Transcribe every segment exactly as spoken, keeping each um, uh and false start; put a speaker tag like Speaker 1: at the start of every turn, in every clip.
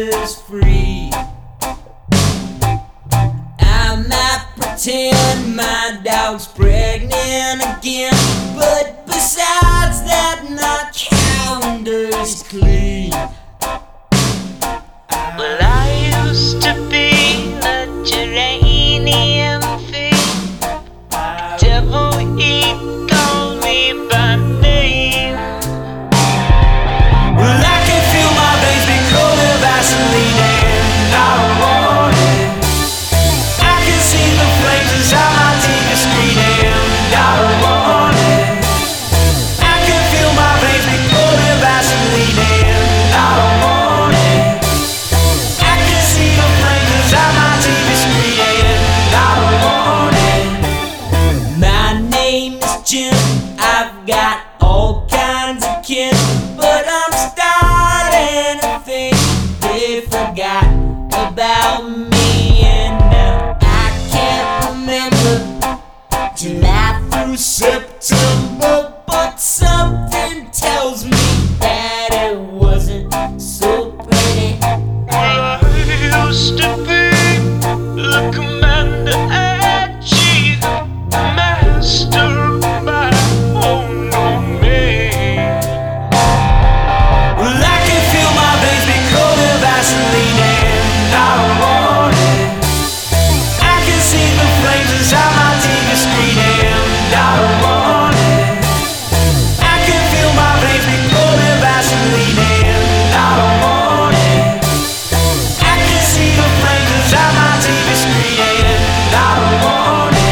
Speaker 1: calendar's free. I might pretend my dog's pregnant again, but besides that, my calendar's clean.
Speaker 2: Well, I used to be a geranium fiend. Devil, he called me by name.
Speaker 1: Well, I can feel my veins be cold as Vaseline, and I don't want it. I can see the flames inside my T V screen, and I don't want it. I can feel my veins be cold as Vaseline, and I don't want it. I can see the flames inside my T V screen, and I don't want it. My name is Jim. I've got all kinds of kin, but I'm starting to think they forgot about me, and now I can't remember July through September, but something tells me that it wasn't so pretty.
Speaker 2: I used to be the commander and chief, master of my own domain.
Speaker 1: Well, I can feel my veins be cold as Vaseline, and I don't want it. I can see the flames inside my T V screen, and I don't want it. I can feel my veins be cold as Vaseline, and I don't want it. I can see the flames inside my T V screen, and I don't want it.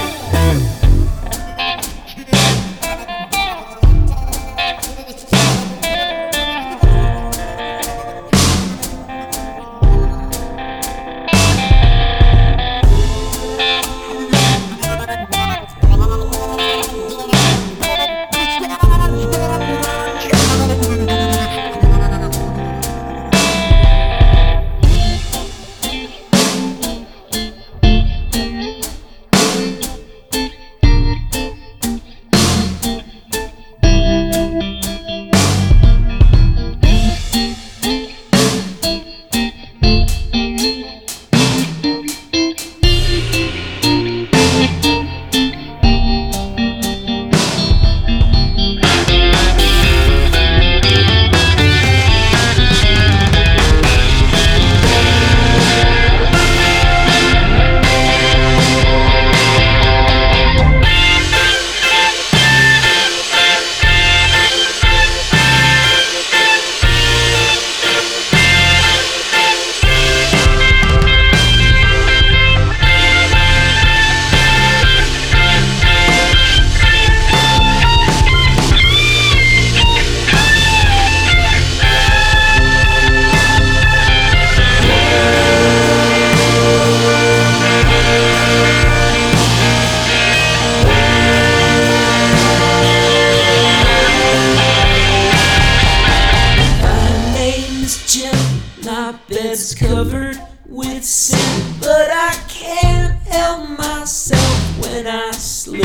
Speaker 1: My bed's covered with sin, but I can't help myself when I sleep.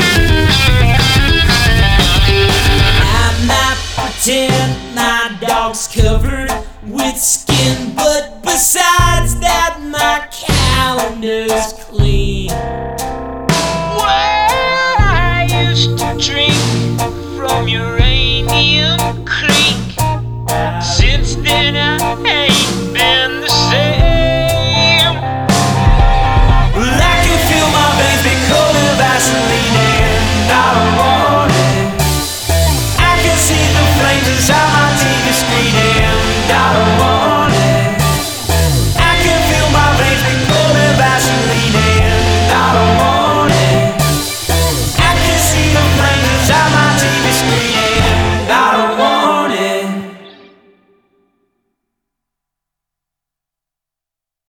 Speaker 1: I might pretend my dog's covered with skin, but besides that, my calendar's clean.